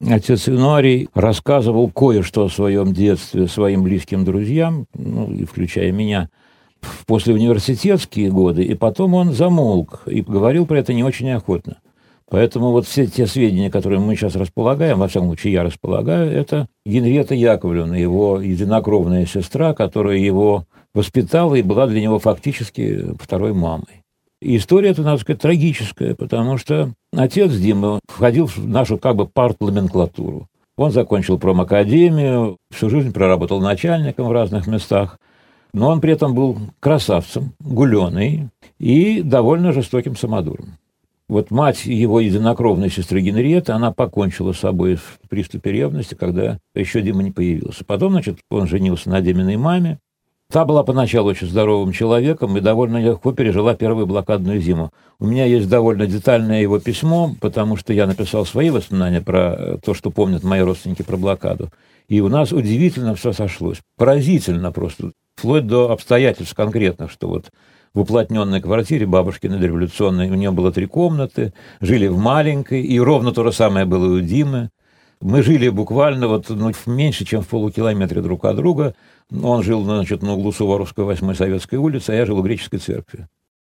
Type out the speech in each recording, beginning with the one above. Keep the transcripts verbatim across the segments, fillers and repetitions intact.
отец Инуарий рассказывал кое-что о своем детстве своим близким друзьям, ну, и включая меня, в послеуниверситетские годы, и потом он замолк и говорил про это не очень охотно. Поэтому вот все те сведения, которые мы сейчас располагаем, во всяком случае я располагаю, это Генриетта Яковлевна, его единокровная сестра, которая его воспитала и была для него фактически второй мамой. И история эта, надо сказать, трагическая, потому что отец Димы входил в нашу как бы партноменклатуру. Он закончил промакадемию, всю жизнь проработал начальником в разных местах, но он при этом был красавцем, гуленый и довольно жестоким самодуром. Вот мать его единокровной сестры Генриетты, она покончила с собой в приступе ревности, когда еще Дима не появился. Потом, значит, он женился на Диминой маме. Та была поначалу очень здоровым человеком и довольно легко пережила первую блокадную зиму. У меня есть довольно детальное его письмо, потому что я написал свои воспоминания про то, что помнят мои родственники про блокаду. И у нас удивительно все сошлось. Поразительно просто. Вплоть до обстоятельств конкретных, что вот в уплотненной квартире бабушкиной дореволюционной у нее было три комнаты, жили в маленькой, и ровно то же самое было и у Димы. Мы жили буквально вот, ну, меньше, чем в полукилометре друг от друга. Он жил, значит, на углу Суворовской, восьмой Советской улицы, а я жил в Греческой церкви.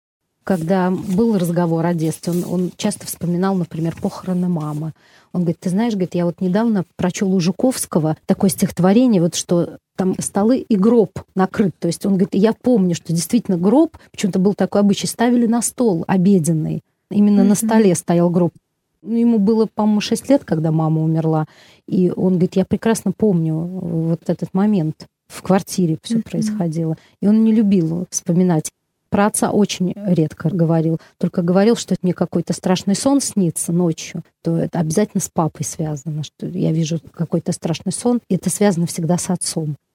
Когда был разговор о детстве, он, он часто вспоминал, например, похороны мамы. Он говорит, ты знаешь, говорит, я вот недавно прочел у Жуковского такое стихотворение, вот что там столы и гроб накрыт. То есть он говорит, я помню, что действительно гроб, почему-то был такой обычай, ставили на стол обеденный. Именно mm-hmm. на столе стоял гроб. Ему было, по-моему, шесть лет, когда мама умерла. И он говорит, я прекрасно помню вот этот момент. В квартире все mm-hmm. происходило. И он не любил вспоминать. Про отца очень редко говорил. Только говорил, что мне какой-то страшный сон снится ночью, то это обязательно с папой связано. Что я вижу какой-то страшный сон, и это связано всегда с отцом.